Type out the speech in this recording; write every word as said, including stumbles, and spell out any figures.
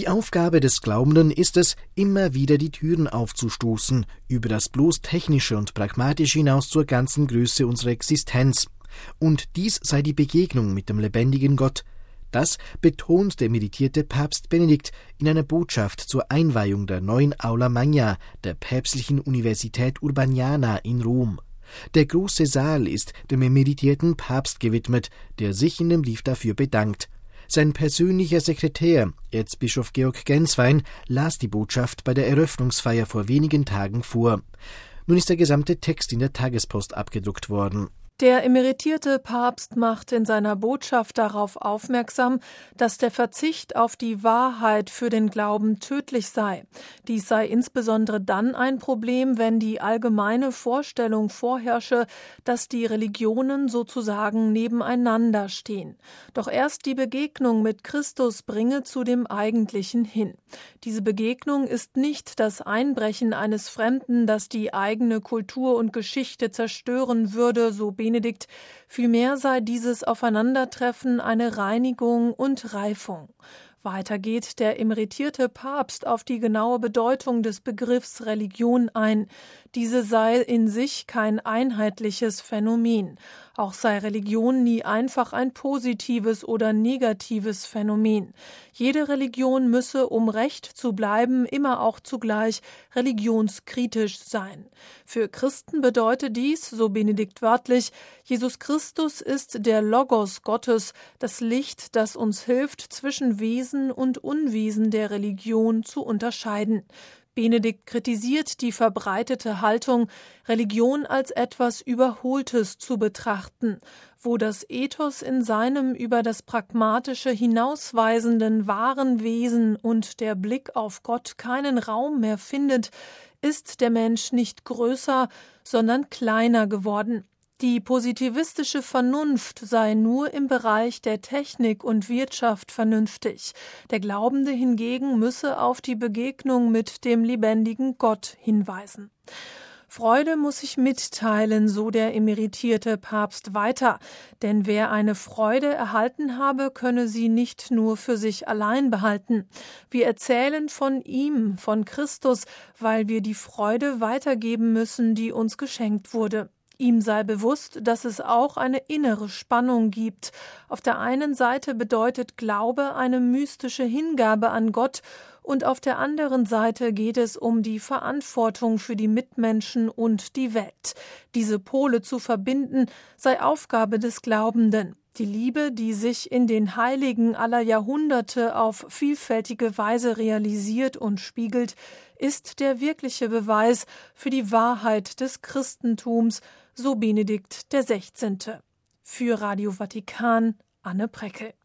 Die Aufgabe des Glaubenden ist es, immer wieder die Türen aufzustoßen, über das bloß Technische und Pragmatische hinaus zur ganzen Größe unserer Existenz. Und dies sei die Begegnung mit dem lebendigen Gott. Das betont der emeritierte Papst Benedikt in einer Botschaft zur Einweihung der neuen Aula Magna der Päpstlichen Universität Urbaniana in Rom. Der große Saal ist dem emeritierten Papst gewidmet, der sich in dem Brief dafür bedankt. Sein persönlicher Sekretär, Erzbischof Georg Genswein, las die Botschaft bei der Eröffnungsfeier vor wenigen Tagen vor. Nun ist der gesamte Text in der Tagespost abgedruckt worden. Der emeritierte Papst macht in seiner Botschaft darauf aufmerksam, dass der Verzicht auf die Wahrheit für den Glauben tödlich sei. Dies sei insbesondere dann ein Problem, wenn die allgemeine Vorstellung vorherrsche, dass die Religionen sozusagen nebeneinander stehen. Doch erst die Begegnung mit Christus bringe zu dem Eigentlichen hin. Diese Begegnung ist nicht das Einbrechen eines Fremden, das die eigene Kultur und Geschichte zerstören würde, so Benedikt, vielmehr sei dieses Aufeinandertreffen eine Reinigung und Reifung. Weiter geht der emeritierte Papst auf die genaue Bedeutung des Begriffs Religion ein. Diese sei in sich kein einheitliches Phänomen. Auch sei Religion nie einfach ein positives oder negatives Phänomen. Jede Religion müsse, um recht zu bleiben, immer auch zugleich religionskritisch sein. Für Christen bedeutet dies, so Benedikt wörtlich, Jesus Christus ist der Logos Gottes, das Licht, das uns hilft, zwischen Wesen und Unwesen der Religion zu unterscheiden. Benedikt kritisiert die verbreitete Haltung, Religion als etwas Überholtes zu betrachten, wo das Ethos in seinem über das Pragmatische hinausweisenden wahren Wesen und der Blick auf Gott keinen Raum mehr findet, ist der Mensch nicht größer, sondern kleiner geworden. Die positivistische Vernunft sei nur im Bereich der Technik und Wirtschaft vernünftig. Der Glaubende hingegen müsse auf die Begegnung mit dem lebendigen Gott hinweisen. Freude muss sich mitteilen, so der emeritierte Papst weiter. Denn wer eine Freude erhalten habe, könne sie nicht nur für sich allein behalten. Wir erzählen von ihm, von Christus, weil wir die Freude weitergeben müssen, die uns geschenkt wurde. Ihm sei bewusst, dass es auch eine innere Spannung gibt. Auf der einen Seite bedeutet Glaube eine mystische Hingabe an Gott und auf der anderen Seite geht es um die Verantwortung für die Mitmenschen und die Welt. Diese Pole zu verbinden, sei Aufgabe des Glaubenden. Die Liebe, die sich in den Heiligen aller Jahrhunderte auf vielfältige Weise realisiert und spiegelt, ist der wirkliche Beweis für die Wahrheit des Christentums, so Benedikt der Sechzehnte. Für Radio Vatikan, Anne Preckel.